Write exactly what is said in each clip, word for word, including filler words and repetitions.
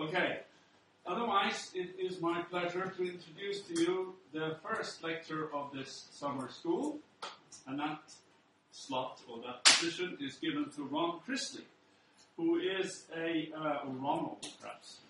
Okay. Otherwise, it is my pleasure to introduce to you the first lecture of this summer school, and that slot or that position is given to Ron Chrisley, who is a uh, or Ronald, perhaps,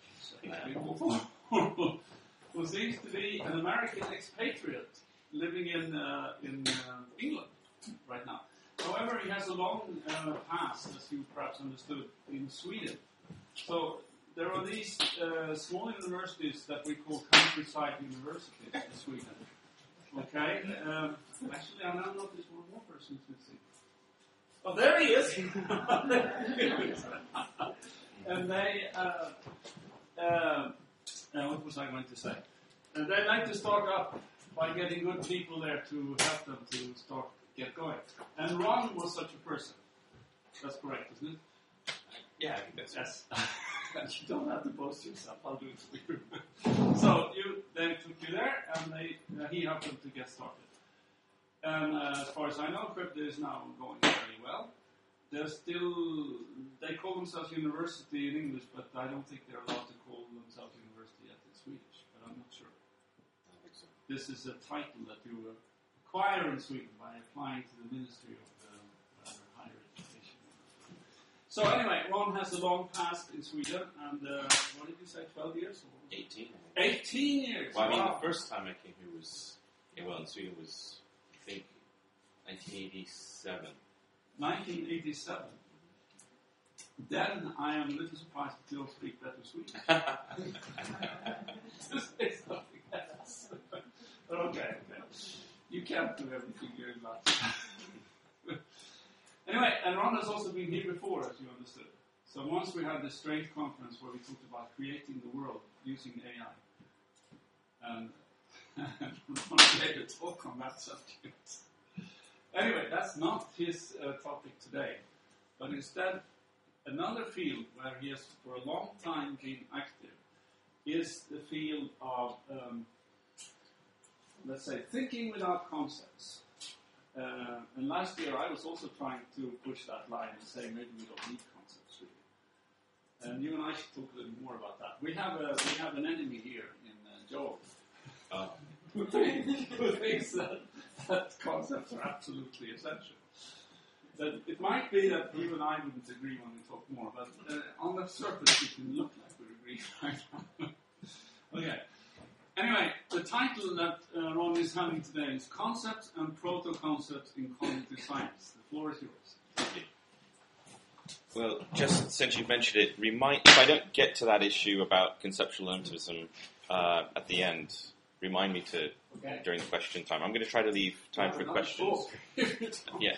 who seems to be an American expatriate living in uh, in uh, England right now. However, he has a long uh, past, as you perhaps understood, in Sweden. So there are these uh, small universities that we call countryside universities in Sweden. Okay? Um, actually, I now notice one more person is missing. Oh, there he is! And they, uh, uh, uh, what was I going to say? And they like to start up by getting good people there to help them to start, get going. And Ron was such a person. That's correct, isn't it? Yeah, I think that's yes. You don't have to boast yourself. I'll do it for you. So you, they took you there, and they, uh, he helped them to get started. And uh, as far as I know, Crypto is now going very well. They're still, they call themselves university in English, but I don't think they're allowed to call themselves university yet in Swedish, but I'm not sure. I think so. This is a title that you acquire in Sweden by applying to the Ministry of uh, Higher Education. So anyway, Ron has a long past in Sweden, and uh, what did you say, twelve years? Or? eighteen. eighteen years! Well, I mean, wow. the first time I came here was, yeah, well, in Sweden was, I think, nineteen eighty-seven. nineteen eighty-seven. Then I am a little surprised that you don't speak better Swedish. Just say something else. Okay, okay. You can't do everything here in Latin. Anyway, and Ron has also been here before, as you understood. So once we had this strange conference where we talked about creating the world using A I. And Ron gave a talk on that subject. Anyway, that's not his uh, topic today. But instead, another field where he has for a long time been active is the field of, um, let's say, thinking without concepts. Uh, and last year I was also trying to push that line and say maybe we don't need concepts really. And you and I should talk a little more about that. We have a we have an enemy here in uh, Joel Oh. who, thinks, who thinks that, that concepts are absolutely essential. That it might be that you and I wouldn't agree when we talk more, but uh, on the surface it can look like we agree right now. Okay. Anyway, the title that uh, Ron is having today is Concepts and Proto-Concepts in Cognitive Science. The floor is yours. Thank you. Well, just since you've mentioned it, remind if I don't get to that issue about conceptual relativism uh, at the end, remind me to Okay. during the question time. I'm going to try to leave time for questions. Yeah.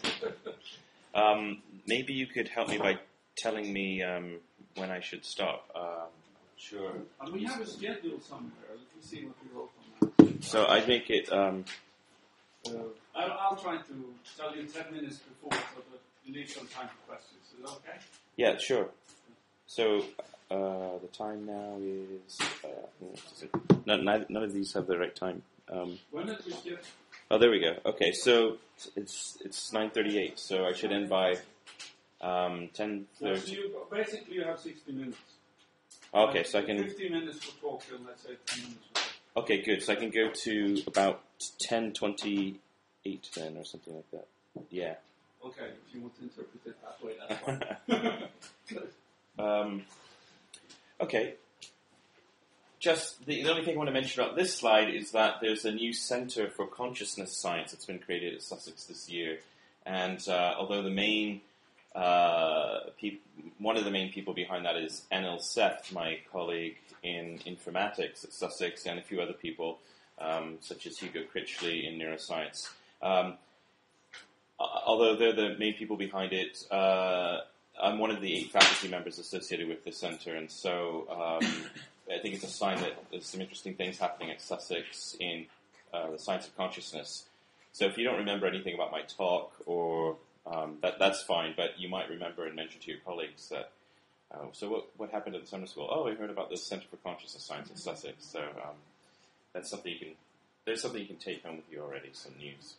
um, maybe you could help me by telling me um, when I should stop. Um, sure. And we have a schedule somewhere. Let me see what we wrote on that. So I'd make it. Um, Uh, I'll, I'll try to tell you ten minutes before so that you leave some time for questions. Is that okay? yeah, sure. So uh, the time now is. Uh, what is it? None, neither, none of these have the right time. Um, When did we skip? oh, there we go. Okay, so it's it's nine thirty-eight. So I should end by um, ten No, so thirty. you, basically you have sixty minutes. Okay, Uh, so I can. fifteen minutes for talk and let's say ten minutes for talk. Okay, good. So I can go to about ten twenty-eight then, or something like that. Yeah. Okay, if you want to interpret it that way, that's fine. Good. Um, okay. Just the, the only thing I want to mention about this slide is that there's a new Centre for Consciousness Science that's been created at Sussex this year, and uh, although the main uh, peop- one of the main people behind that is Enel Seth, my colleague in informatics at Sussex, and a few other people, um, such as Hugo Critchley in neuroscience. Um, although they're the main people behind it, uh, I'm one of the eight faculty members associated with the centre, and so um, I think it's a sign that there's some interesting things happening at Sussex in uh, the science of consciousness. So if you don't remember anything about my talk, or um, that that's fine, but you might remember and mention to your colleagues that. Uh, so what what happened at the summer school? Oh, we heard about the Centre for Consciousness Science at Sussex. So um, that's something you can. There's something you can take home with you already. Some news.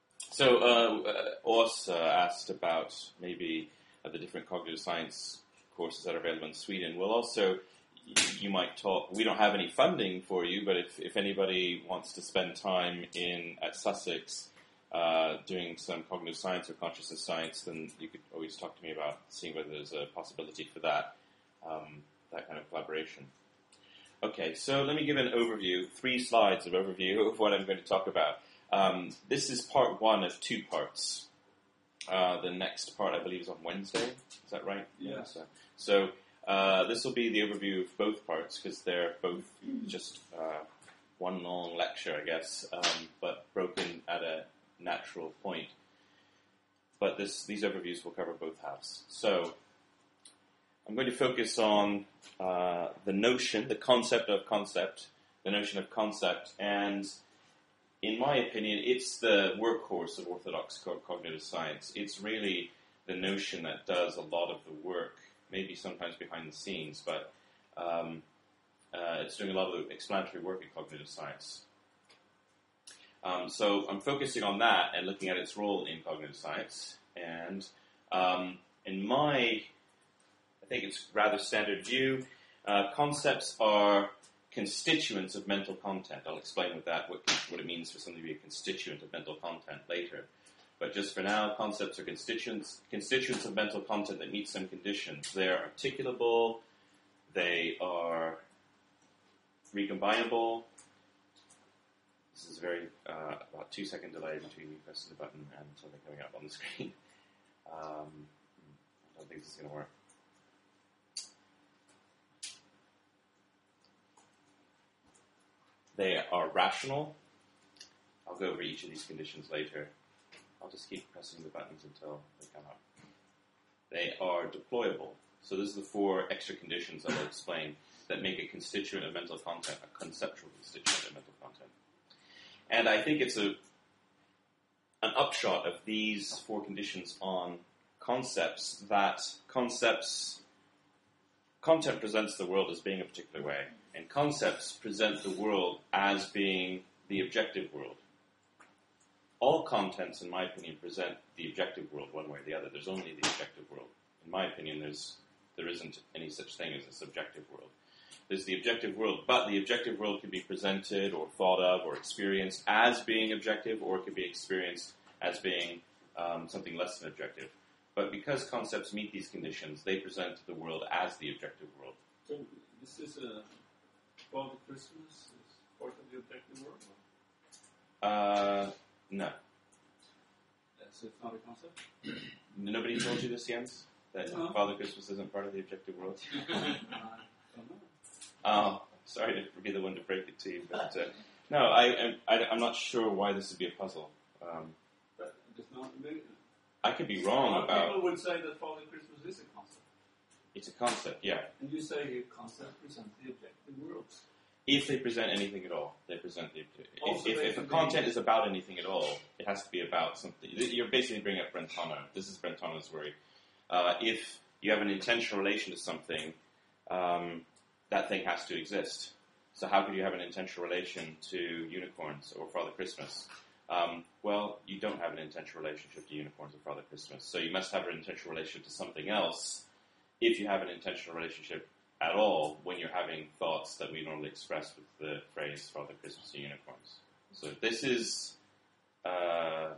So uh, uh, Ors uh, asked about maybe uh, the different cognitive science courses that are available in Sweden. We'll also, you might talk, we don't have any funding for you, but if, if anybody wants to spend time in at Sussex uh, doing some cognitive science or consciousness science, then you could always talk to me about seeing whether there's a possibility for that, um, that kind of collaboration. Okay, so let me give an overview, three slides of overview of what I'm going to talk about. Um, this is part one of two parts. Uh, the next part, I believe, is on Wednesday. Is that right? Yeah. So, so uh, this will be the overview of both parts because they're both just uh, one long lecture, I guess, um, but broken at a natural point. But this, these overviews will cover both halves. So I'm going to focus on uh, the notion, the concept of concept, the notion of concept, and in my opinion, it's the workhorse of orthodox co- cognitive science. It's really the notion that does a lot of the work, maybe sometimes behind the scenes, but um, uh, it's doing a lot of the explanatory work in cognitive science. Um, so I'm focusing on that and looking at its role in cognitive science. And um, in my I think it's rather standard view. Uh, concepts are constituents of mental content. I'll explain with that what, what it means for something to be a constituent of mental content later. But just for now, concepts are constituents constituents of mental content that meet some conditions. They are articulable. They are recombinable. This is a very uh, about two second delay between you pressing the button and something coming up on the screen. Um, I don't think this is going to work. They are rational. I'll go over each of these conditions later. I'll just keep pressing the buttons until they come up. They are deployable. So these are the four extra conditions I'll explain that make a constituent of mental content, a conceptual constituent of mental content. And I think it's a an upshot of these four conditions on concepts that concepts, content presents the world as being a particular way. And concepts present the world as being the objective world. All contents, in my opinion, present the objective world one way or the other. There's only the objective world. In my opinion, there's there isn't any such thing as a subjective world. There's the objective world, but the objective world can be presented or thought of or experienced as being objective, or it can be experienced as being um, something less than objective. But because concepts meet these conditions, they present the world as the objective world. So this is a Father Christmas is part of the objective world? Or? Uh, no. So it's not a concept? Nobody told you this, Jens? That No. Father Christmas isn't part of the objective world? I don't know. Oh, sorry to be the one to break it to you, but uh, no, I, I, I'm not sure why this would be a puzzle. Um, But it's not, maybe, I could be wrong some about... people would say that Father Christmas is a concept. It's a concept, yeah. And you say a concept presents the objective world. If they present anything at all, they present the... Also, If, if, they if a can content be- is about anything at all, it has to be about something. You're basically bringing up Brentano. This is Brentano's worry. Uh, if you have an intentional relation to something, um, that thing has to exist. So how could you have an intentional relation to unicorns or Father Christmas? Um, well, you don't have an intentional relationship to unicorns or Father Christmas. So you must have an intentional relationship to something else if you have an intentional relationship at all when you're having thoughts that we normally express with the phrase Father Christmas or unicorns. So this is uh,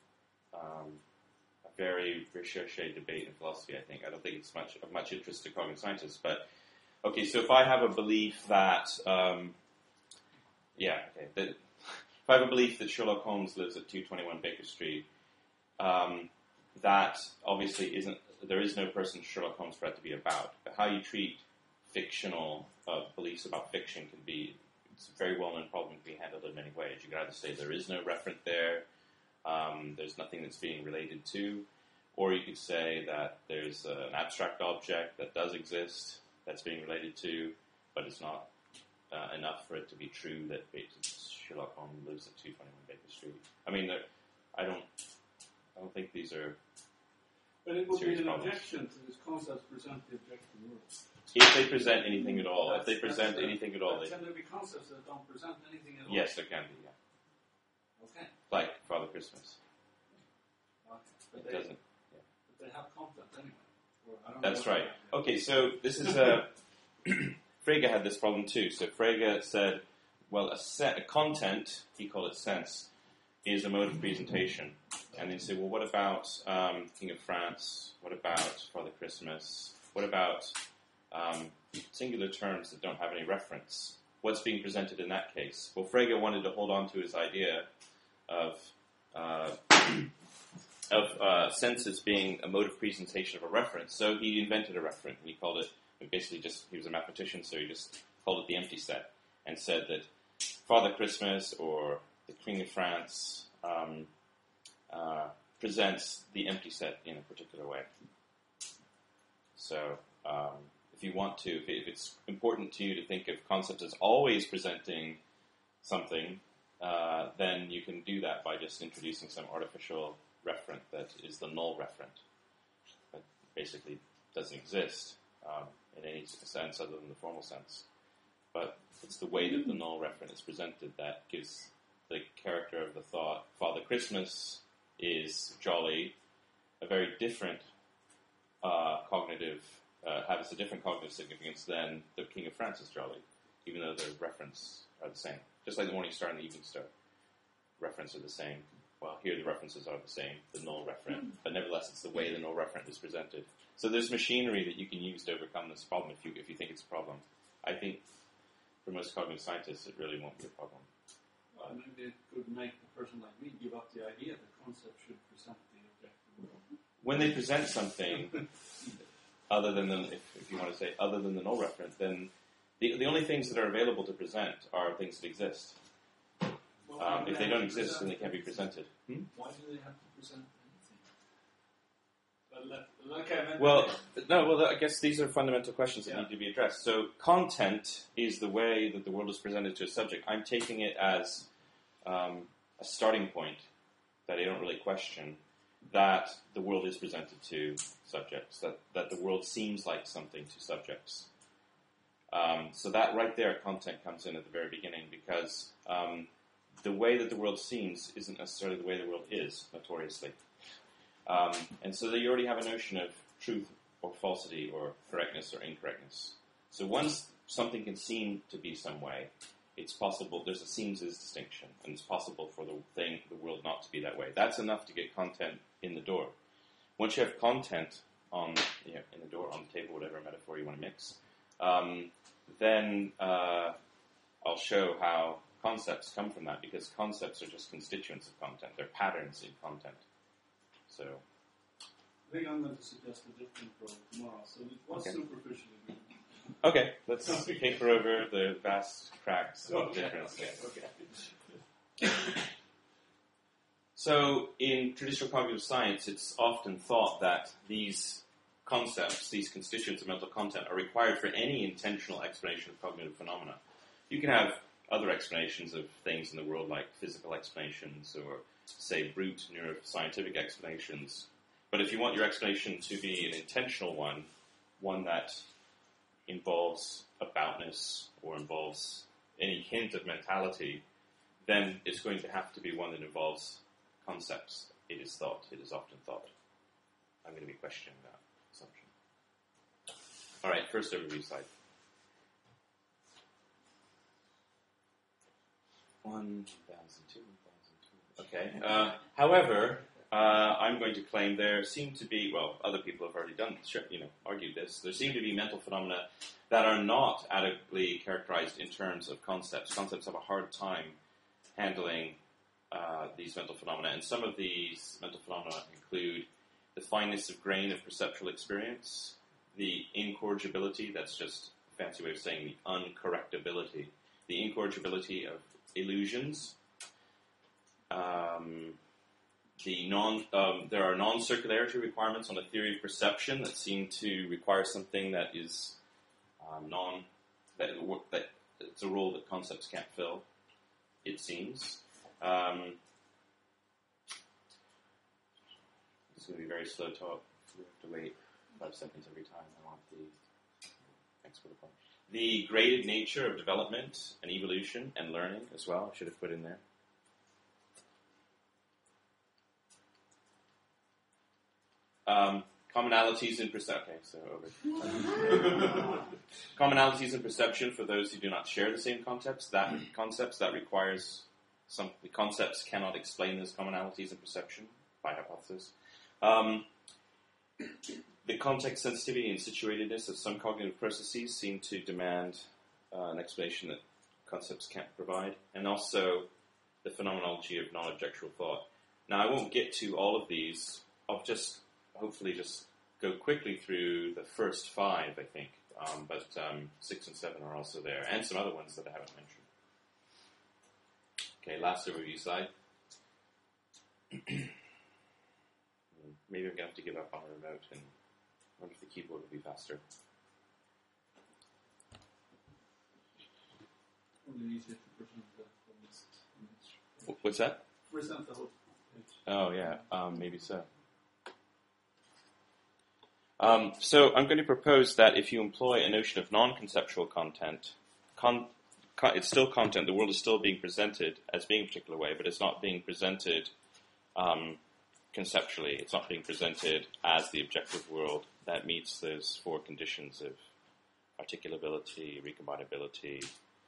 um, a very recherché debate in philosophy, I think. I don't think it's much of much interest to cognitive scientists. But, okay, so if I have a belief that, um, yeah, okay, that, if I have a belief that Sherlock Holmes lives at two twenty-one Baker Street, um, that obviously isn't, there is no person Sherlock Holmes for that to be about. But how you treat fictional uh, beliefs about fiction can be, it's a very well-known problem, can be handled in many ways. You could either say there is no referent there, um, there's nothing that's being related to, or you could say that there's uh, an abstract object that does exist, that's being related to, but it's not uh, enough for it to be true that Sherlock Holmes lives at two twenty-one Baker Street. I mean, I don't, I don't think these are. But it would be serious an problems. objection to this concept present the objective world. If they present anything at all, if That's- they present that's, uh, anything at all, but they, Can there be concepts that don't present anything at all? yes, there can be. Yeah, Okay. like Father Christmas. Okay. But It they, doesn't. but they have content anyway. Or I don't That's know right. what Okay, so this is a... Frege had this problem too. So Frege said, well, a, set, a content, he called it sense, is a mode of presentation. And then say, well, what about um, King of France? What about Father Christmas? What about um, singular terms that don't have any reference? What's being presented in that case? Well, Frege wanted to hold on to his idea of uh, of uh, sense as being a mode of presentation of a reference. So he invented a referent. He called it, basically just, he was a mathematician, so he just called it the empty set and said that Father Christmas or the King of France um, uh, presents the empty set in a particular way. So um, if you want to, if, if it's important to you to think of concepts as always presenting something, uh, then you can do that by just introducing some artificial referent that is the null referent that basically doesn't exist um, in any sense other than the formal sense. But it's the way that the null referent is presented that gives the character of the thought. Father Christmas is jolly, a very different uh, cognitive, uh, has a different cognitive significance than the King of France is jolly, even though the reference are the same. Just like the morning star and the evening star. Reference are the same. Well, here the references are the same, the null referent, but nevertheless it's the way the null referent is presented. So there's machinery that you can use to overcome this problem if you if you think it's a problem. I think for most cognitive scientists it really won't be a problem. Well, maybe it could make a person like me give up the idea that concept should present the objective world. When they present something other than the, if, if you want to say other than the null referent, then the the only things that are available to present are things that exist. Well, Um, if they don't exist, then they can't be presented. Hmm? Why do they have to present anything? But let, okay, maybe Well, no, well, I guess these are fundamental questions that Yeah. need to be addressed. So content is the way that the world is presented to a subject. I'm taking it as um, a starting point that I don't really question, that the world is presented to subjects, that, that the world seems like something to subjects. Um, so that right there, content comes in at the very beginning, because um, the way that the world seems isn't necessarily the way the world is, notoriously. Um, and so you already have a notion of truth or falsity or correctness or incorrectness. So once something can seem to be some way, it's possible, there's a seems-is distinction, and it's possible for the thing, the world not to be that way. That's enough to get content in the door. Once you have content on, you know, in the door, on the table, whatever metaphor you want to mix, um, then uh, I'll show how concepts come from that, because concepts are just constituents of content. They're patterns in content. So, I think I'm going to suggest a different approach tomorrow. So what's Okay. superficially good? okay, let's paper over the vast cracks of Okay, difference. okay, okay. So, in traditional cognitive science, it's often thought that these concepts, these constituents of mental content, are required for any intentional explanation of cognitive phenomena. You can have other explanations of things in the world, like physical explanations or, say, brute neuroscientific explanations. But if you want your explanation to be an intentional one, one that involves aboutness or involves any hint of mentality, then it's going to have to be one that involves concepts. It is thought. It is often thought. I'm going to be questioning that assumption. All right, first overview slide. one thousand two, one thousand two. Okay. Uh, however, uh, I'm going to claim there seem to be, well, other people have already done, you know, argued this. There seem to be mental phenomena that are not adequately characterized in terms of concepts. Concepts have a hard time handling uh, these mental phenomena, and some of these mental phenomena include the fineness of grain of perceptual experience, the incorrigibility, that's just a fancy way of saying the uncorrectability, the incorrigibility of illusions. Um, the non, um, there are non-circularity requirements on the theory of perception that seem to require something that is um, non, that, that it's a role that concepts can't fill, it seems. Um, this is going to be very slow talk. We have to wait five seconds every time. I want the next bullet point. The graded nature of development and evolution and learning as well, I should have put in there. Um, Commonalities in perception. Okay, so over. Commonalities in perception for those who do not share the same concepts. That concepts that requires some. The concepts cannot explain those commonalities in perception by hypothesis. Um, the context sensitivity and situatedness of some cognitive processes seem to demand uh, an explanation that concepts can't provide, and also the phenomenology of non-objectual thought. Now, I won't get to all of these. I'll just hopefully just go quickly through the first five, I think, um, but um, six and seven are also there, and some other ones that I haven't mentioned. Okay, last overview slide. Maybe I'm going to have to give up on the remote and wonder if the keyboard will be faster. What's that? Present the whole page. Oh, yeah, um, maybe so. Um, so I'm going to propose that if you employ a notion of non-conceptual content, con- con- it's still content, the world is still being presented as being a particular way, but it's not being presented um, conceptually. It's not being presented as the objective world that meets those four conditions of articulability, recombinability,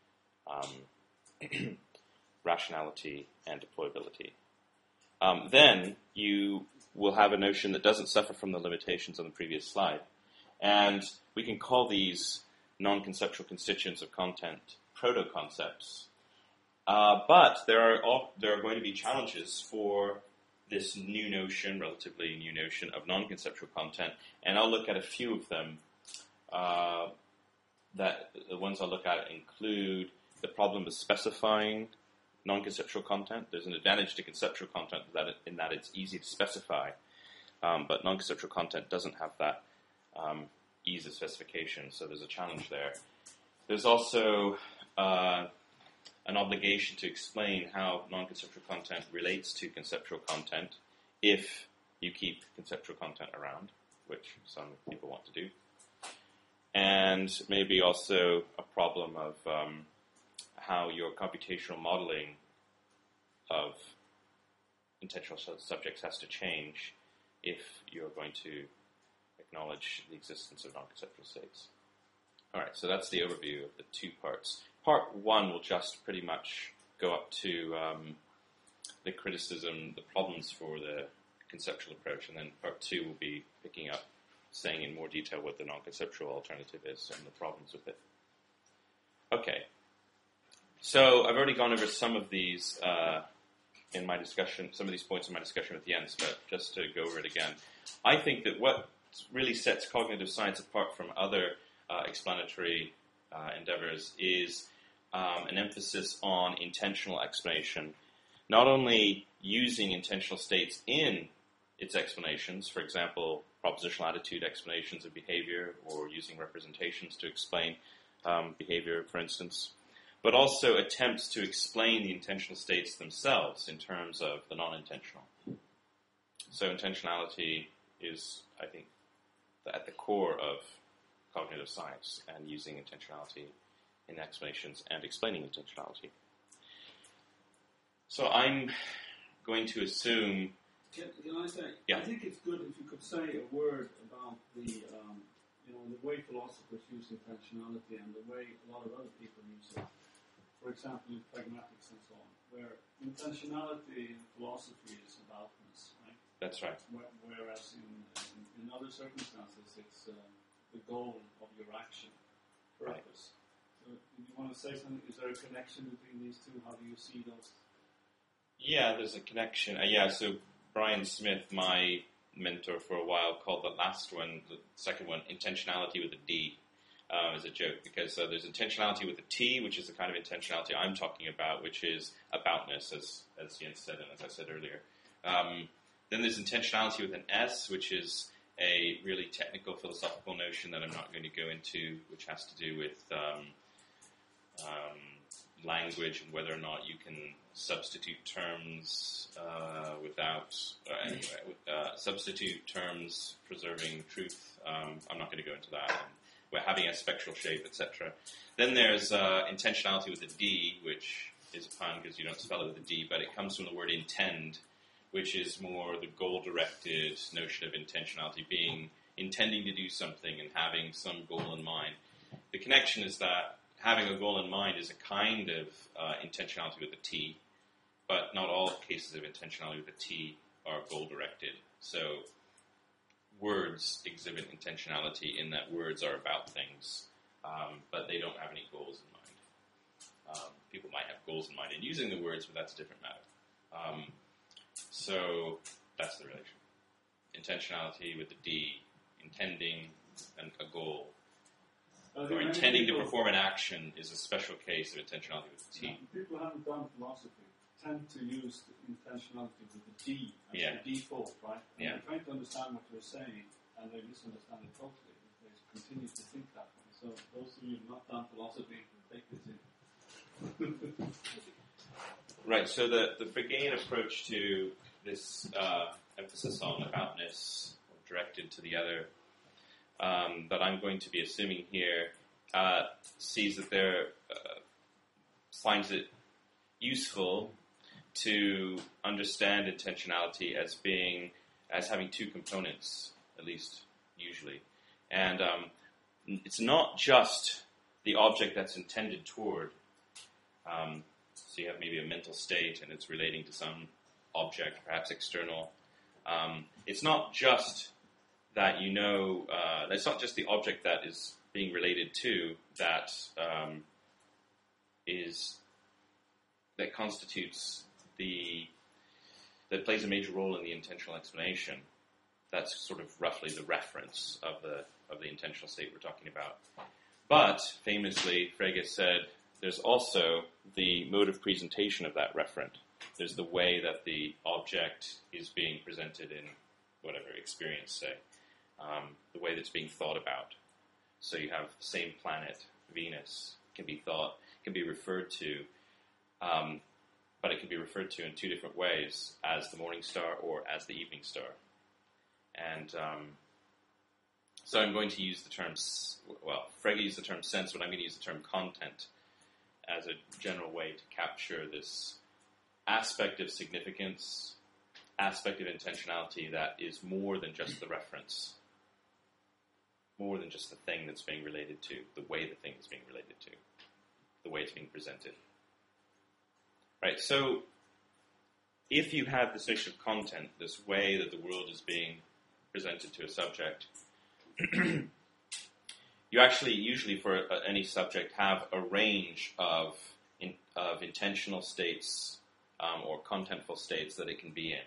um, rationality, and deployability. Um, then you will have a notion that doesn't suffer from the limitations on the previous slide. And we can call these non-conceptual constituents of content proto-concepts. Uh, but there are all, there are going to be challenges for this new notion, relatively new notion, of non-conceptual content. And I'll look at a few of them. Uh, that the ones I'll look at include the problem of specifying non-conceptual content. There's an advantage to conceptual content that it, in that it's easy to specify, um, but non-conceptual content doesn't have that um, ease of specification, so there's a challenge there. There's also uh, an obligation to explain how non-conceptual content relates to conceptual content if you keep conceptual content around, which some people want to do. And maybe also a problem of um, how your computational modeling of intentional subjects has to change if you're going to acknowledge the existence of non-conceptual states. All right, so that's the overview of the two parts. Part one will just pretty much go up to um, the criticism, the problems for the conceptual approach, and then part two will be picking up, saying in more detail what the non-conceptual alternative is and the problems with it. Okay. So I've already gone over some of these uh, in my discussion, some of these points in my discussion with Jens, but just to go over it again. I think that what really sets cognitive science apart from other uh, explanatory uh, endeavors is um, an emphasis on intentional explanation, not only using intentional states in its explanations, for example, propositional attitude explanations of behavior, or using representations to explain um, behavior, for instance, but also attempts to explain the intentional states themselves in terms of the non-intentional. So intentionality is, I think, at the core of cognitive science, and using intentionality in explanations and explaining intentionality. So I'm going to assume... Can, can I say, yeah. I think it's good if you could say a word about the, um, you know, the way philosophers use intentionality and the way a lot of other people use it. For example, in pragmatics and so on, where intentionality in philosophy is aboutness, right? That's right. Whereas in, in, in other circumstances, it's uh, the goal of your action, purpose. Right. So, do you want to say something? Is there a connection between these two? How do you see those? Yeah, there's a connection. Uh, yeah, so Brian Smith, my mentor for a while, called the last one, the second one, intentionality with a D. Um, as a joke, because uh, there's intentionality with a T, which is the kind of intentionality I'm talking about, which is aboutness, as as Jens said and as I said earlier. Um, then there's intentionality with an S, which is a really technical philosophical notion that I'm not going to go into, which has to do with um, um, language and whether or not you can substitute terms uh, without, uh, anyway, uh, substitute terms preserving truth. Um, I'm not going to go into that. And, we're having a spectral shape, et cetera. Then there's uh, intentionality with a D, which is a pun because you don't spell it with a D, but it comes from the word intend, which is more the goal-directed notion of intentionality, being intending to do something and having some goal in mind. The connection is that having a goal in mind is a kind of uh, intentionality with a T, but not all cases of intentionality with a T are goal-directed. So words exhibit intentionality in that words are about things, um, but they don't have any goals in mind. Um, people might have goals in mind in using the words, but that's a different matter. Um, so that's the relation. Intentionality with the D, intending an, a goal, Uh, or intending to perform an action is a special case of intentionality with the T. Yeah, people who haven't done philosophy tend to use the intentionality with the D as Yeah. the default, right? And Yeah. they're trying to understand what you're saying, and they misunderstand it totally. They continue to think that way. So those of you who have not done philosophy can take this in. Right, so the, the Frege approach to this uh, emphasis on aboutness, or directed to the other, um, that I'm going to be assuming here, uh, sees that there, uh, finds it useful to understand intentionality as being, as having two components, at least usually. And um, it's not just the object that's intended toward. Um, so you have maybe a mental state and it's relating to some object, perhaps external. Um, it's not just that you know, uh, it's not just the object that is being related to that um, is, that constitutes the, that plays a major role in the intentional explanation. That's sort of roughly the reference of the of the intentional state we're talking about. But, famously, Frege said, there's also the mode of presentation of that referent. There's the way that the object is being presented in whatever experience, say, um, the way that's being thought about. So you have the same planet, Venus, can be thought, can be referred to, um, but it can be referred to in two different ways, as the morning star or as the evening star. And um, so I'm going to use the term, well, Frege used the term sense, but I'm going to use the term content as a general way to capture this aspect of significance, aspect of intentionality that is more than just the reference, more than just the thing that's being related to, the way the thing is being related to, the way it's being presented. Right, so if you have this notion of content, this way that the world is being presented to a subject, you actually usually for uh, any subject have a range of in, of intentional states um, or contentful states that it can be in.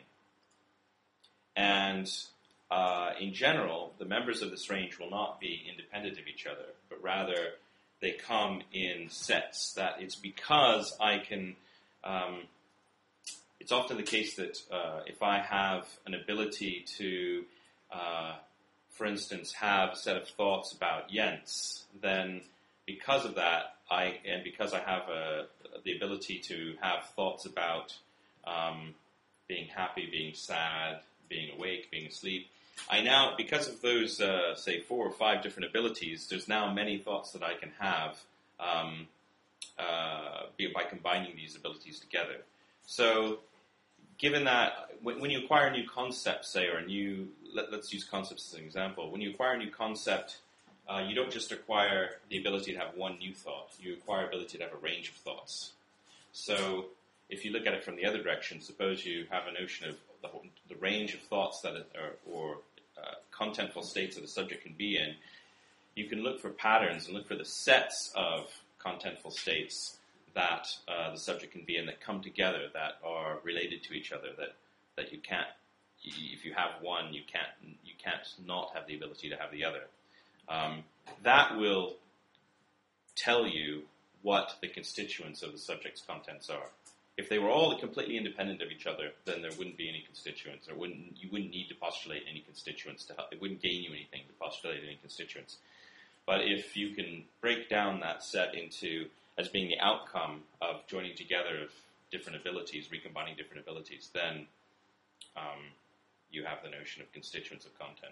And uh, in general, the members of this range will not be independent of each other, but rather they come in sets. That it's because I can... Um, it's often the case that uh, if I have an ability to... Uh, for instance, have a set of thoughts about Jens, then because of that, I and because I have a, the ability to have thoughts about um, being happy, being sad, being awake, being asleep, I now, because of those, uh, say, four or five different abilities, there's now many thoughts that I can have um, uh, by combining these abilities together. So, given that, when, when you acquire a new concept, say, or a new, let, let's use concepts as an example. When you acquire a new concept, uh, you don't just acquire the ability to have one new thought. You acquire ability to have a range of thoughts. So, if you look at it from the other direction, suppose you have a notion of the, whole, the range of thoughts that it, or, or uh, contentful states that a subject can be in, you can look for patterns and look for the sets of contentful states that uh, the subject can be in that come together, that are related to each other, that, that you can't, if you have one, you can't you can't not have the ability to have the other. Um, that will tell you what the constituents of the subject's contents are. If they were all completely independent of each other, then there wouldn't be any constituents, or wouldn't you wouldn't need to postulate any constituents to help. It wouldn't gain you anything to postulate any constituents. But if you can break down that set into as being the outcome of joining together of different abilities, recombining different abilities, then um, you have the notion of constituents of content.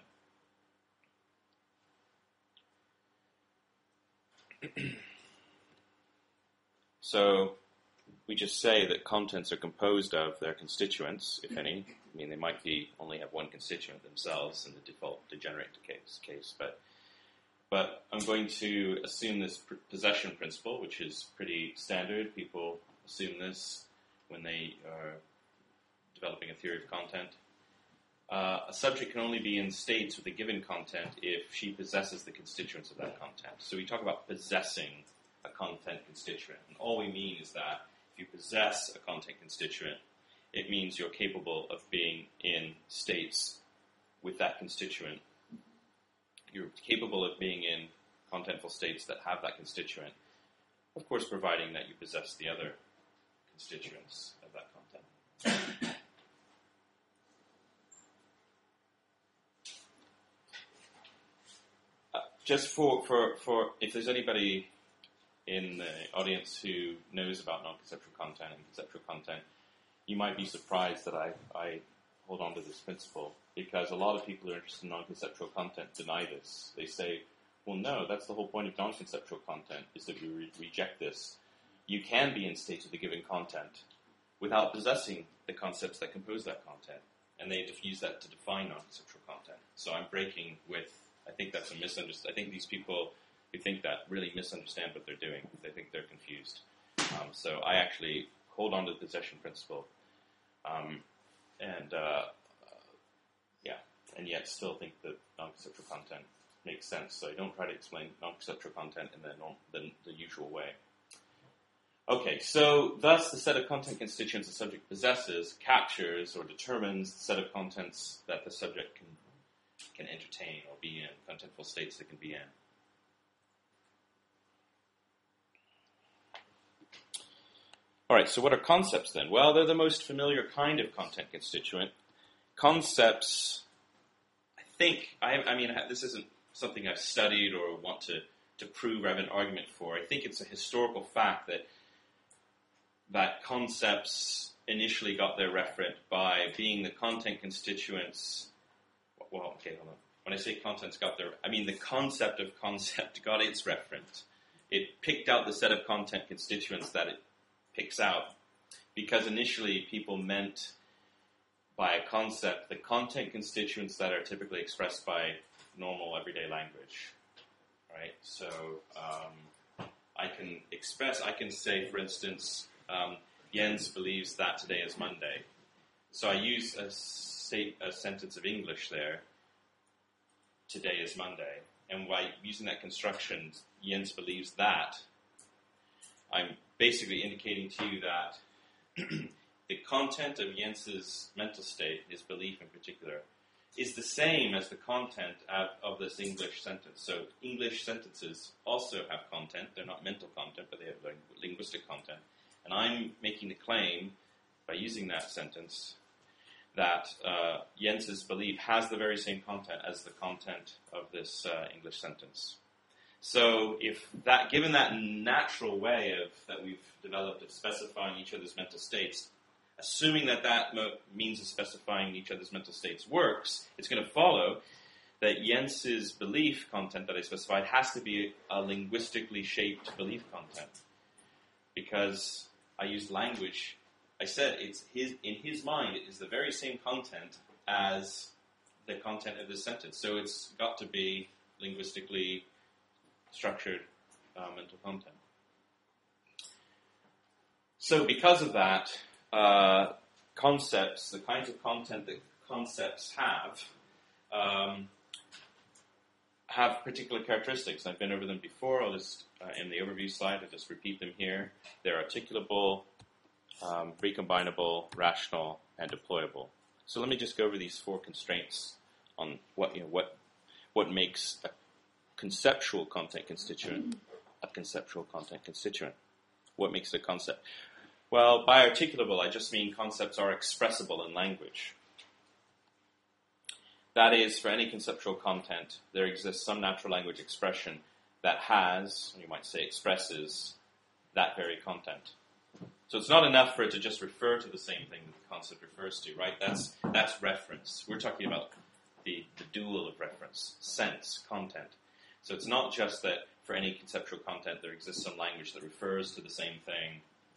So, we just say that contents are composed of their constituents, if any. I mean, they might be only have one constituent themselves in the default degenerate case, case but but I'm going to assume this pr- possession principle, which is pretty standard. People assume this when they are developing a theory of content. Uh, a subject can only be in states with a given content if she possesses the constituents of that content. So we talk about possessing a content constituent. And all we mean is that if you possess a content constituent, it means you're capable of being in states with that constituent. You're capable of being in contentful states that have that constituent, of course, providing that you possess the other constituents of that content. uh, just for, for, for, if there's anybody in the audience who knows about non-conceptual content and conceptual content, you might be surprised that I, I hold on to this principle, because a lot of people who are interested in non-conceptual content deny this. They say, well, no, that's the whole point of non-conceptual content, is that we re- reject this. You can be in states of the given content without possessing the concepts that compose that content. And they use that to define non-conceptual content. So I'm breaking with, I think that's a misunderstanding. I think these people who think that really misunderstand what they're doing. They think they're confused. Um, so I actually hold on to the possession principle. Um, and, uh, yeah, and yet still think that non-conceptual content makes sense. So I don't try to explain non-conceptual content in the, norm, the, the usual way. Okay, so thus the set of content constituents the subject possesses captures or determines the set of contents that the subject can can entertain or be in, contentful states that can be in. All right, so what are concepts then? Well, they're the most familiar kind of content constituent. Concepts, I think, I, I mean, this isn't something I've studied or want to, to prove or have an argument for. I think it's a historical fact that that concepts initially got their referent by being the content constituents. Well, okay, hold on. When I say contents got their, I mean the concept of concept got its referent. It picked out the set of content constituents that it picks out, because initially people meant by a concept the content constituents that are typically expressed by normal everyday language, right? So um, I can express, I can say, for instance, um, Jens believes that today is Monday. So I use a, say, a sentence of English there, today is Monday, and by using that construction, Jens believes that, I'm basically indicating to you that the content of Jens's mental state, his belief in particular, is the same as the content of, of this English sentence. So English sentences also have content. They're not mental content, but they have linguistic content. And I'm making the claim, by using that sentence, that uh, Jens's belief has the very same content as the content of this uh, English sentence. So, if that, given that natural way of that we've developed of specifying each other's mental states, assuming that that mo- means of specifying each other's mental states works, it's going to follow that Jens's belief content that I specified has to be a linguistically shaped belief content, because I used language. I said it's his in his mind it is the very same content as the content of this sentence. So it's got to be linguistically structured uh, mental content. So because of that, uh, concepts, the kinds of content that concepts have, um, have particular characteristics. I've been over them before. I'll just, uh, in the overview slide, I'll just repeat them here. They're articulable, um, recombinable, rational, and deployable. So let me just go over these four constraints on what, you know, what, what makes a conceptual content constituent a conceptual content constituent. What makes it a concept? Well, by articulable, I just mean concepts are expressible in language. That is, for any conceptual content, there exists some natural language expression that has, you might say expresses, that very content. So it's not enough for it to just refer to the same thing that the concept refers to, right? That's that's reference. We're talking about the, the dual of reference, sense, content. So it's not just that for any conceptual content there exists some language that refers to the same thing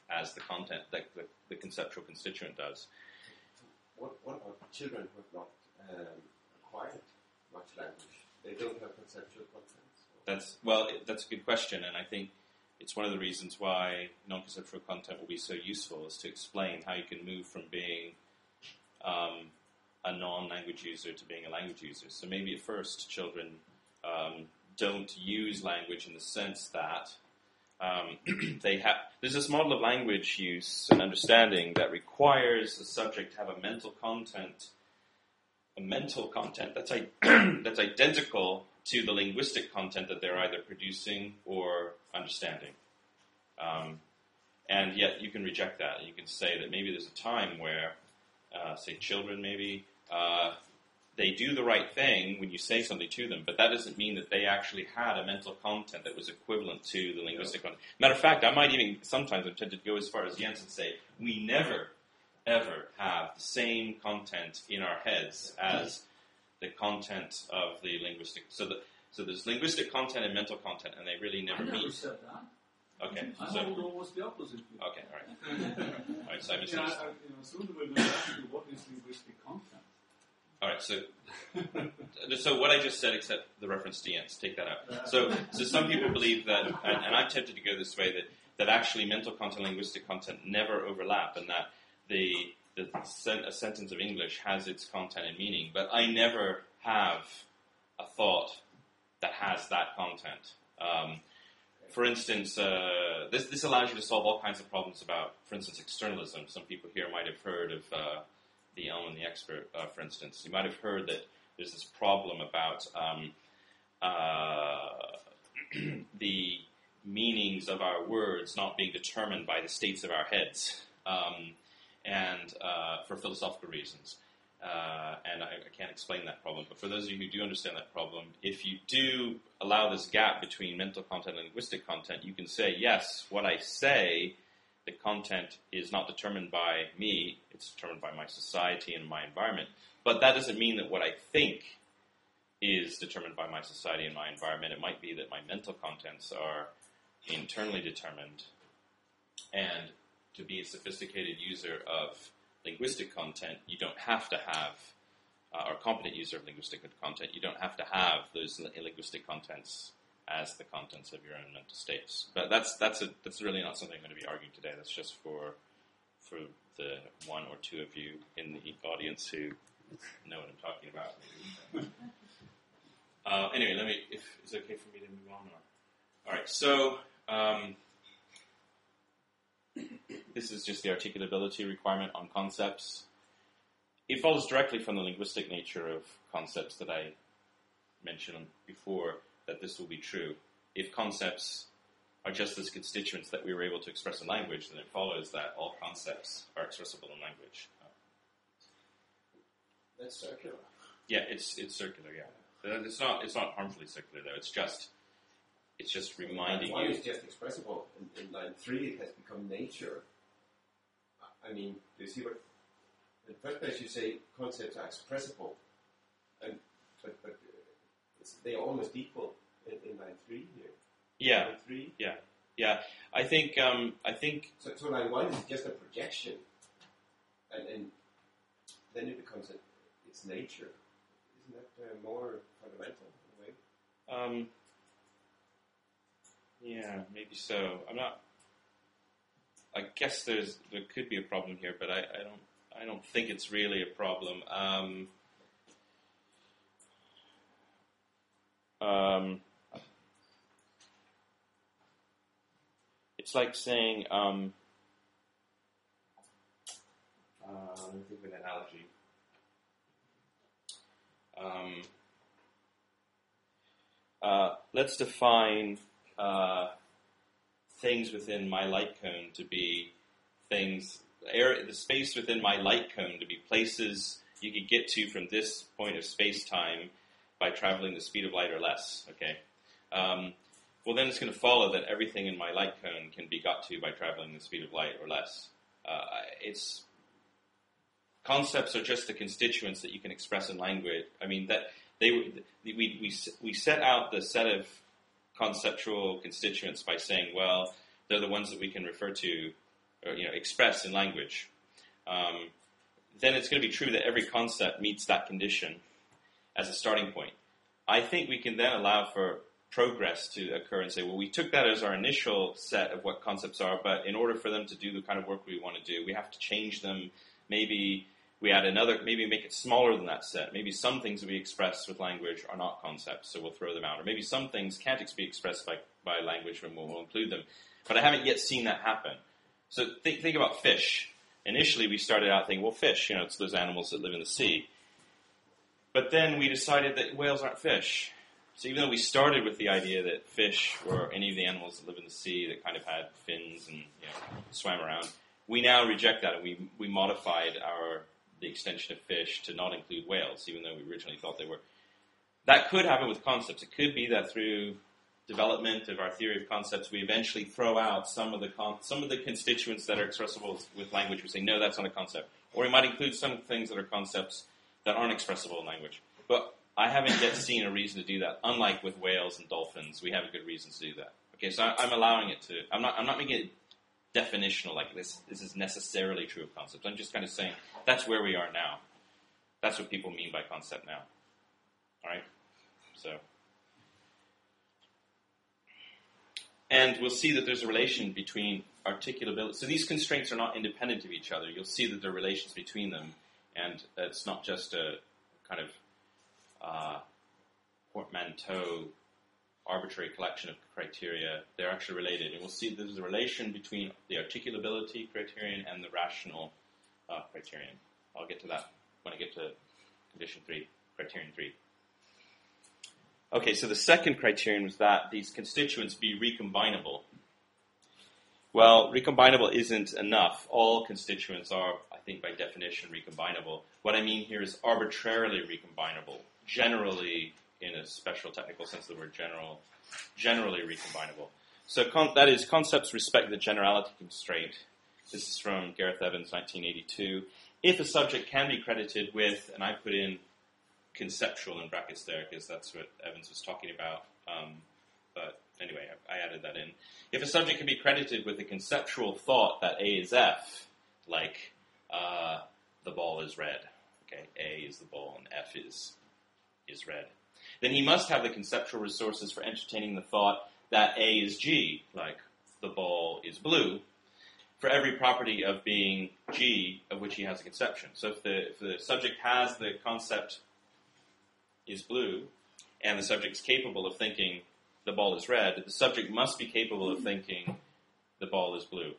as the content, like the, the conceptual constituent does. What, what about children who have not um, acquired much language? They don't have conceptual content. That's well, it, that's a good question, and I think it's one of the reasons why non-conceptual content will be so useful, is to explain how you can move from being um, a non-language user to being a language user. So maybe at first children um, don't use language in the sense that um, they have. There's this model of language use and understanding that requires the subject to have a mental content, a mental content that's I- that's identical to the linguistic content that they're either producing or understanding. Um, and yet you can reject that. You can say that maybe there's a time where, uh, say children maybe, uh, they do the right thing when you say something to them, but that doesn't mean that they actually had a mental content that was equivalent to the linguistic content. Matter of fact, I might even, sometimes I'm tempted to go as far as Jens and say, we never, ever have the same content in our heads as the content of the linguistic. So the, so there's linguistic content and mental content, and they really never I never meet. said that. Okay. I So, hold almost the opposite. okay. All right. All right. So I Yeah, misunderstood. I, you know, soon we'll go back to what is linguistic content. All right. So, so what I just said, except the reference to Jens, take that out. So, so some people believe that, and, and I'm tempted to go this way, that that actually mental content and linguistic content never overlap, and that the the sen- a sentence of English has its content and meaning, but I never have a thought that has that content. Um, for instance, uh, this this allows you to solve all kinds of problems about, for instance, externalism. Some people here might have heard of uh, the Elm and the Expert, uh, for instance. You might have heard that there's this problem about um, uh, the meanings of our words not being determined by the states of our heads, um, and uh, for philosophical reasons. Uh, and I, I can't explain that problem, but for those of you who do understand that problem, if you do allow this gap between mental content and linguistic content, you can say, yes, what I say, the content is not determined by me, it's determined by my society and my environment, but that doesn't mean that what I think is determined by my society and my environment. It might be that my mental contents are internally determined, and to be a sophisticated user of linguistic content, you don't have to have, uh, or competent user of linguistic content, you don't have to have those li- linguistic contents as the contents of your own mental states. But that's that's a, that's really not something I'm going to be arguing today. That's just for for the one or two of you in the audience who know what I'm talking about. uh, anyway, let me. If it's okay for me to move on. Or, all right. So. Um, This is just the articulability requirement on concepts. It follows directly from the linguistic nature of concepts that I mentioned before, that this will be true. If concepts are just as constituents that we were able to express in language, then it follows that all concepts are expressible in language. That's circular. Yeah, it's it's circular, yeah. It's not it's not harmfully circular, though. It's just it's just reminding One you. is just expressible. In, in line three, it has become nature. I mean, do you see what? In the first place, you say concepts are expressible, and but but uh, it's, they are almost equal in, in line three here. Yeah, Line three. yeah, yeah. I think um, I think So, so line one is just a projection, and, and then it becomes a, its nature. Isn't that uh, more fundamental in a way? um, yeah, maybe so. I'm not. I guess there's there could be a problem here, but I, I don't I don't think it's really a problem. Um, um, it's like saying um, uh, let me think of an analogy. Um, uh, let's define. Uh, things within my light cone to be things, air, the space within my light cone to be places you could get to from this point of space-time by traveling the speed of light or less, okay? Um, well, then it's going to follow that everything in my light cone can be got to by traveling the speed of light or less. Uh, it's, concepts are just the constituents that you can express in language. I mean, that they we, we, we set out the set of conceptual constituents by saying, well, they're the ones that we can refer to or you know, expressed in language, um, then it's going to be true that every concept meets that condition as a starting point. I think we can then allow for progress to occur and say, well, we took that as our initial set of what concepts are, but in order for them to do the kind of work we want to do, we have to change them. Maybe we add another, maybe make it smaller than that set. Maybe some things that we express with language are not concepts, so we'll throw them out. Or maybe some things can't be expressed by, by language, and we'll, we'll include them. But I haven't yet seen that happen. So think, think about fish. Initially, we started out thinking, well, fish, you know, it's those animals that live in the sea. But then we decided that whales aren't fish. So even though we started with the idea that fish were any of the animals that live in the sea that kind of had fins and you know, swam around, we now reject that, and we we modified our the extension of fish to not include whales, even though we originally thought they were. That could happen with concepts. It could be that through development of our theory of concepts, we eventually throw out some of the con- some of the constituents that are expressible with language. We say, no, that's not a concept. Or we might include some things that are concepts that aren't expressible in language. But I haven't yet seen a reason to do that. Unlike with whales and dolphins, we have a good reason to do that. Okay, so I, I'm allowing it to. I'm not. I'm not making it definitional like this. This is necessarily true of concepts. I'm just kind of saying that's where we are now. That's what people mean by concept now. All right. So, and we'll see that there's a relation between articulability. So these constraints are not independent of each other. You'll see that there are relations between them, and it's not just a kind of Uh, portmanteau, arbitrary collection of criteria. They're actually related. And we'll see there's a relation between the articulability criterion and the rational uh, criterion. I'll get to that when I get to condition three, criterion three. Okay, so the second criterion was that these constituents be recombinable. Well, recombinable isn't enough. All constituents are, I think, by definition, recombinable. What I mean here is arbitrarily recombinable. Generally, in a special technical sense of the word general, generally recombinable. So con- that is, concepts respect the generality constraint. This is from Gareth Evans, nineteen eighty-two. If a subject can be credited with, and I put in conceptual in brackets there because that's what Evans was talking about, um, but anyway, I, I added that in. If a subject can be credited with a conceptual thought that A is F, like uh, the ball is red, okay, A is the ball and F is is red, then he must have the conceptual resources for entertaining the thought that A is G, like the ball is blue, for every property of being G of which he has a conception. So if the, if the subject has the concept is blue, and the subject is capable of thinking the ball is red, the subject must be capable of thinking the ball is blue.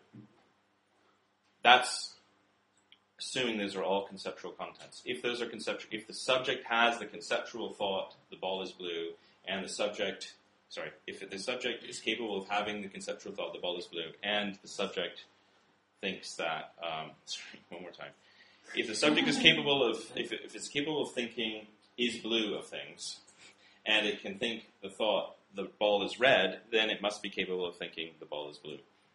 That's assuming those are all conceptual contents. If those are conceptual, if the subject has the conceptual thought, the ball is blue, and the subject, sorry, if the subject is capable of having the conceptual thought, the ball is blue, and the subject thinks that, um, sorry, one more time. If the subject is capable of, if, it, if it's capable of thinking is blue of things, and it can think the thought the ball is red, then it must be capable of thinking the ball is blue.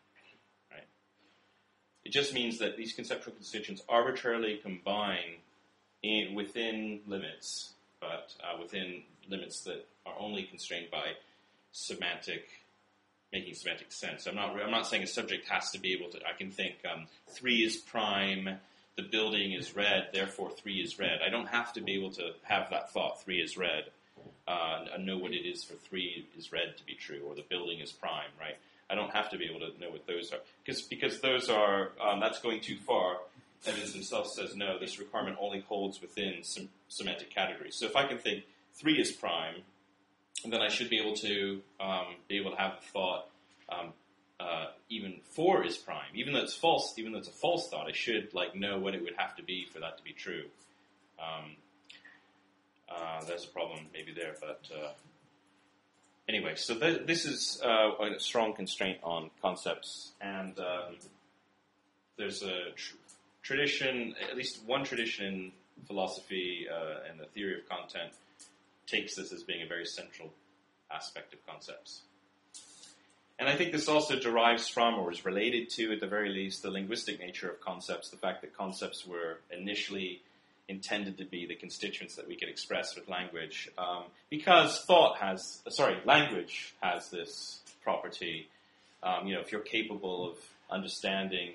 It just means that these conceptual constituents arbitrarily combine in, within limits, but uh, within limits that are only constrained by semantic, making semantic sense. I'm not. I'm not saying a subject has to be able to. I can think um, three is prime, the building is red, therefore three is red. I don't have to be able to have that thought. Three is red. Uh, and know what it is for three is red to be true, or the building is prime, right? I don't have to be able to know what those are, because because those are um, that's going too far. Evans himself says no. This requirement only holds within sem- semantic categories. So if I can think three is prime, then I should be able to um, be able to have the thought um, uh, even four is prime, even though it's false. Even though it's a false thought, I should like know what it would have to be for that to be true. Um, uh, there's a problem maybe there, but. Uh, Anyway, so th- this is uh, a strong constraint on concepts, and um, there's a tr- tradition, at least one tradition in philosophy uh, and the theory of content takes this as being a very central aspect of concepts. And I think this also derives from, or is related to, at the very least, the linguistic nature of concepts, the fact that concepts were initially intended to be the constituents that we could express with language, um, because thought has, sorry, language has this property. Um, you know, if you're capable of understanding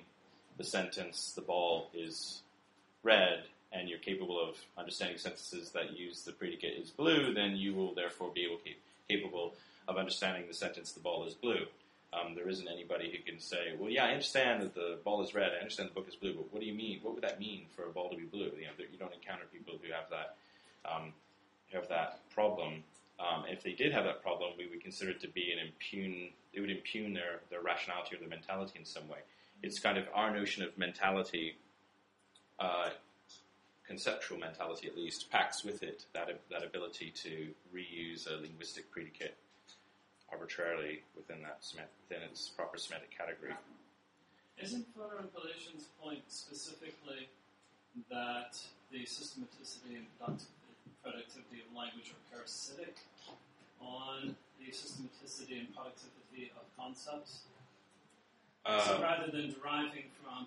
the sentence, the ball is red, and you're capable of understanding sentences that use the predicate is blue, then you will therefore be able to, capable of understanding the sentence, the ball is blue. Um, there isn't anybody who can say, well, yeah, I understand that the ball is red, I understand the book is blue, but what do you mean? What would that mean for a ball to be blue? You know, you don't encounter people who have that um, have that problem. Um, if they did have that problem, we would consider it to be an impugn, it would impugn their, their rationality or their mentality in some way. It's kind of our notion of mentality, uh, conceptual mentality at least, packs with it that that ability to reuse a linguistic predicate arbitrarily within that within its proper semantic category. Isn't Fodor and Pelikan's point specifically that the systematicity and productivity of language are parasitic on the systematicity and productivity of concepts? Uh, so rather than deriving from,